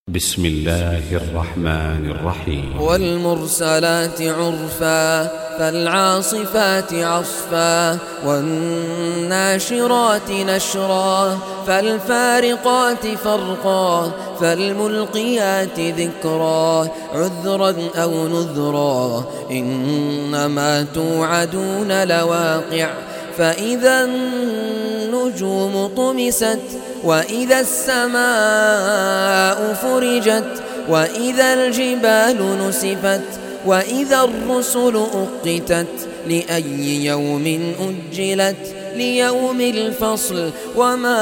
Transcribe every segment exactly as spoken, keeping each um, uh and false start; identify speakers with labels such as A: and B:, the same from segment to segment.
A: بسم الله الرحمن الرحيم.
B: والمرسلات عرفا فالعاصفات عصفا والناشرات نشرا فالفارقات فرقا فالملقيات ذكرا عذرا أو نذرا إنما توعدون لواقع فإذا النجوم طمست وإذا السماء فرجت وإذا الجبال نسفت وإذا الرسل أقتت لأي يوم أجلت ليوم الفصل وما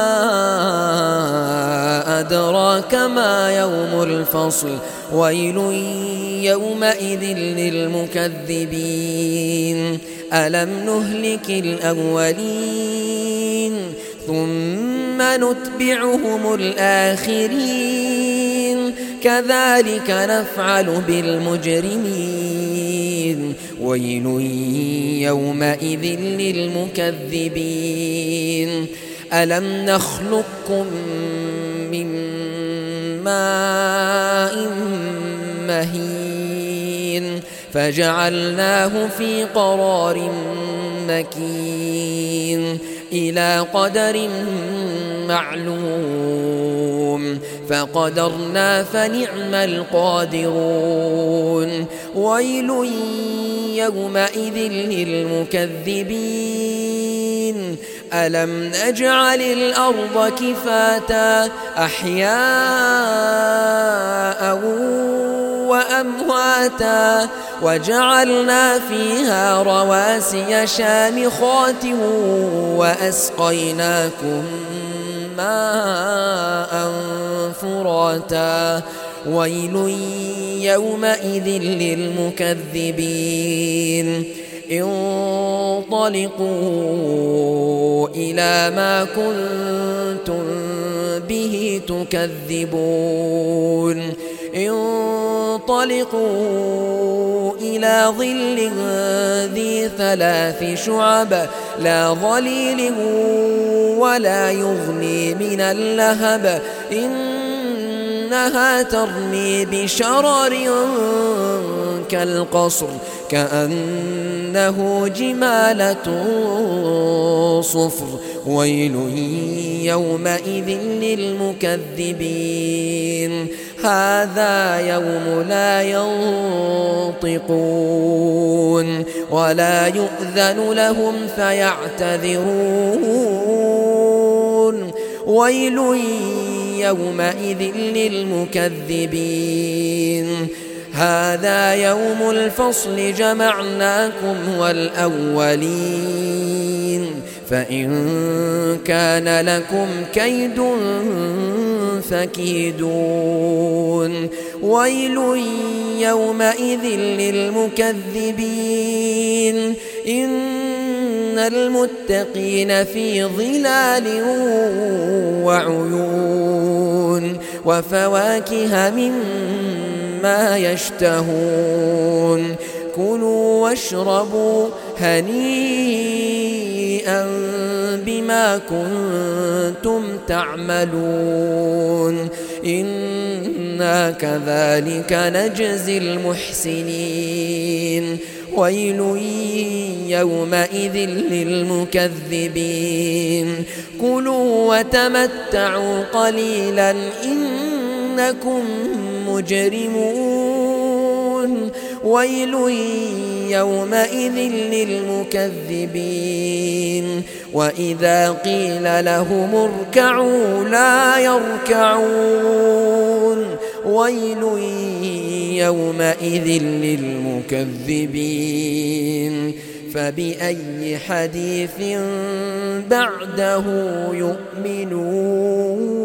B: أدراك ما يوم الفصل ويل يومئذ للمكذبين ألم نهلك الأولين ثم نتبعهم الآخرين كذلك نفعل بالمجرمين ويل يومئذ للمكذبين ألم نخلقكم من ماء مهين فجعلناه في قرار مكين إلى قدر معلوم فقدرنا فنعم القادرون ويل يومئذ للمكذبين ألم نجعل الأرض كفاتا أحياء وأمواتا وجعلنا فيها رواسي شامخات وأسقيناكم ماء فراتا ويل يومئذ للمكذبين انطلقوا إلى ما كنتم به تكذبون انطلقوا إلى ظل ذي ثلاث شعب لا ظليل ولا يغني من اللهب إنها ترمي بشرر كالقصر كأنه جمالة صفر ويل يومئذ للمكذبين هذا يوم لا ينطقون ولا يؤذن لهم فيعتذرون ويل يومئذ للمكذبين هذا يوم الفصل جمعناكم والأولين فإن كان لكم كيد فكيدون ويل يومئذ للمكذبين إن المتقين في ظلال وعيون وفواكه مما يشتهون كلوا واشربوا هنيئا بما كنتم تعملون إنا كذلك نجزي المحسنين ويل يومئذ للمكذبين كلوا وتمتعوا قليلا إنكم مجرمون ويل يومئذ للمكذبين وإذا قيل لهم اركعوا لا يركعون ويل يومئذ للمكذبين فبأي حديث بعده يؤمنون.